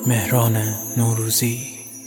مهران نوروزی.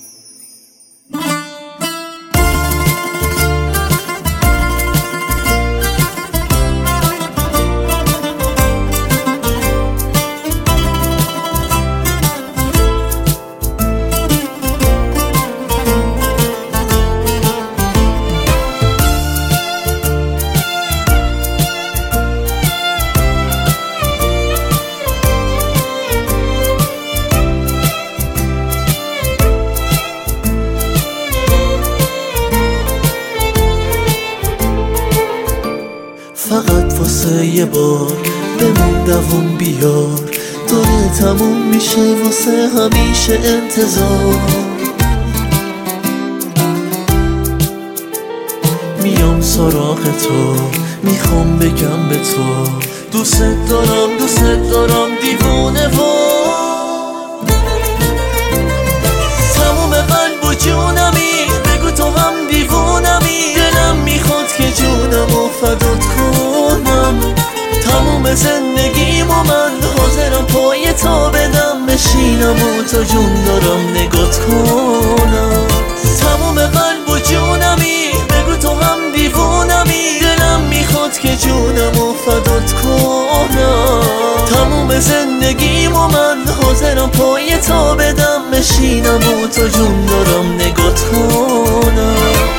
فقط واسه یه بار بمون دووم بیار، داره تموم میشه واسه همیشه انتظار. میام سراغ تو، میخوام بگم به تو دوست دارم دوست دارم دیوونه و تموم قلب و جونمی، بگو تو هم دیوونمی. دلم میخواد که جونمو فدات کنم، تموم زندگیمو من حاضرم پای تا بدم، بشینم و تا جون دارم نگات کنم. تموم قلب و جونمی، بگو تو هم دیوونمی. دلم میخواد که جونمو فدات کنم، تموم زندگیمو من حاضرم پای تا بدم، بشینم و تا جون دارم نگات کنم.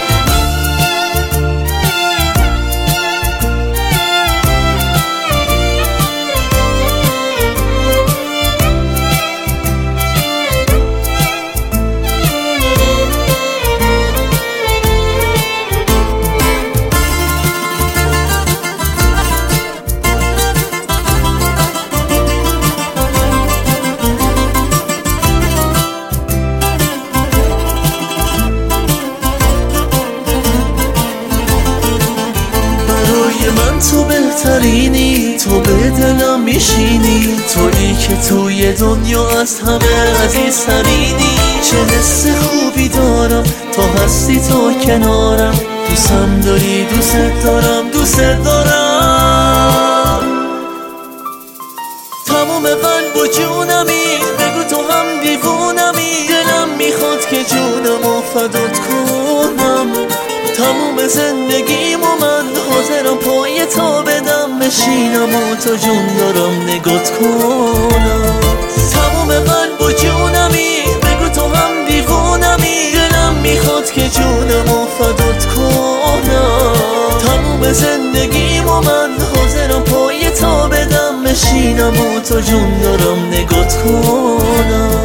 من تو بهترینی، تو به دلم میشینی، تویی که توی دنیا از همه عزیزترینی. چه حس خوبی دارم تا هستی تو کنارم، دوستم داری دوست دارم دوست دارم. تموم قلب و جونمی، بگو تو هم دیوونمی. دلم میخواد که جونمو فدات کنم، تموم زندگیمو من حاضرم پای تا بدم، بشینم و تا جون دارم نگات کنم. تموم قلب و جونمی، بگو تو هم دیوونمی. دلم میخواد که جونمو فدات کنم، تموم زندگیمو من حاضرم پای تا بدم، بشینم و تا جون دارم نگات کنم.